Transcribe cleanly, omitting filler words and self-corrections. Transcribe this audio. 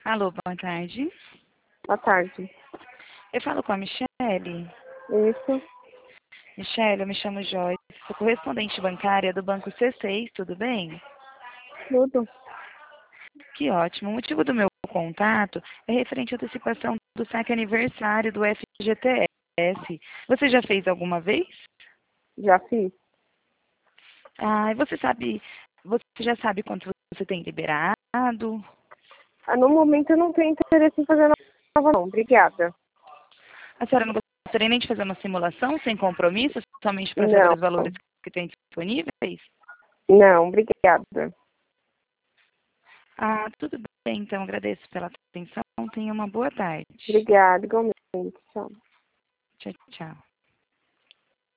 Alô, boa tarde. Boa tarde. Eu falo com a Michele. Isso, Michele, eu me chamo Joyce, sou correspondente bancária do Banco C6, tudo bem? tudo. Que ótimo. O motivo do meu contato é referente à antecipação do saque aniversário do FGTS. Você já fez alguma vez? Já fiz. Ah, e você já sabe quanto você tem liberado? No momento eu não tenho interesse em fazer nova não. Obrigada. A senhora não gostaria nem de fazer uma simulação sem compromisso, somente para saber Não, os valores que tem disponíveis? não, obrigada. Ah, tudo bem, então agradeço pela atenção. Tenha uma boa tarde. Obrigada, igualmente. Tchau. Tchau, tchau.